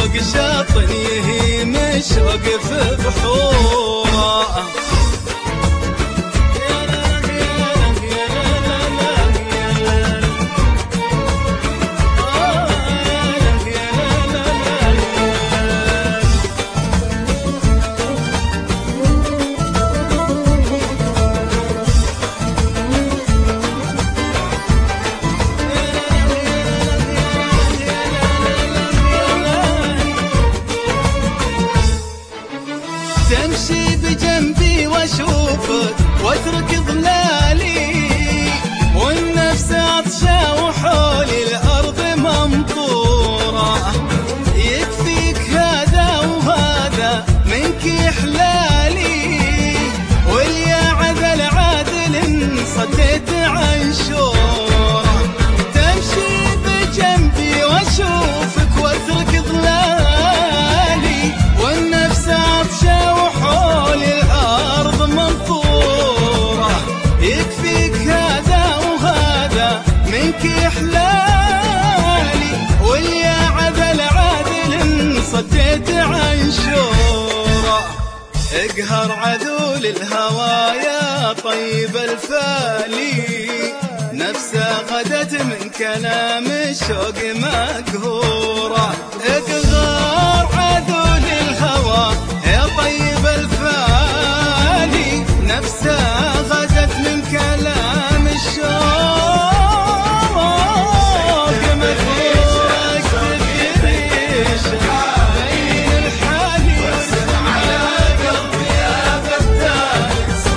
فوق شط يهيم الشوق في بحوره. تمشي بجنبي واشوفك واترك ظلالي، والنفس عطشة وحولي الارض ممطورة. يكفيك هذا وهذا منك يحلالي، واليا عذل عادل صديت عن شوره. تمشي بجنبي واشوفك واترك ظلالي، والنفس عطشة وحولي الأرض ممطورة. يكفيك هذا وهذا منك يحلالي، واليا عذل عادل صديت عن شوره. اقهر عذول الهوى يا طيب الفالي، نفسه غدت من كلام الشوق مقهورة. اقهر عذول الهوى يا طيب الفالي، نفسه غدت من كلام الشوق مقهورة. تدريش بين الحالي على قلبي يا فتاة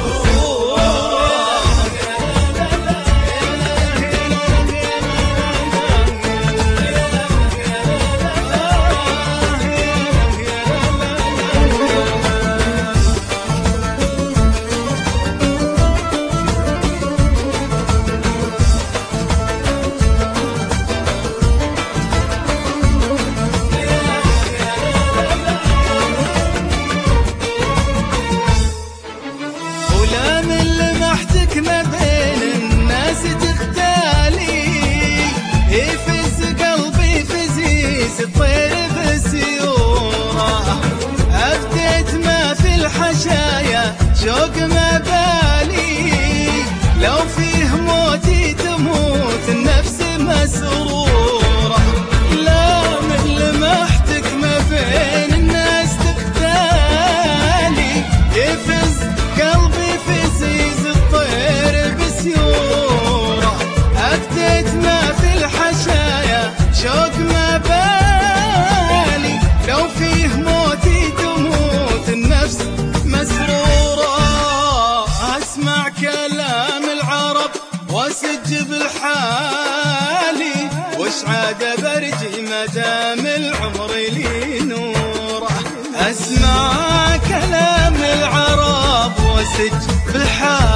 ما بين الناس تختالي. يفز قلبي فزيز الطير بسيوره. أفديت ما في الحشايا شوق ما بالي، لو فيه موتي تموت النفس مسرورة. لا من لمحتك ما بين الناس تختالي. يفز قلبي فزيز الطير بسيوره. أفديت ما في الحشايا شوق ما بالي، لو فيه موتي تموت النفس مسرورة. أسمع كلام العرب واسج بالحالي، وش عاد برجي مدام العمر لي نوره. أسمع كلام العرب واسج بالحالي،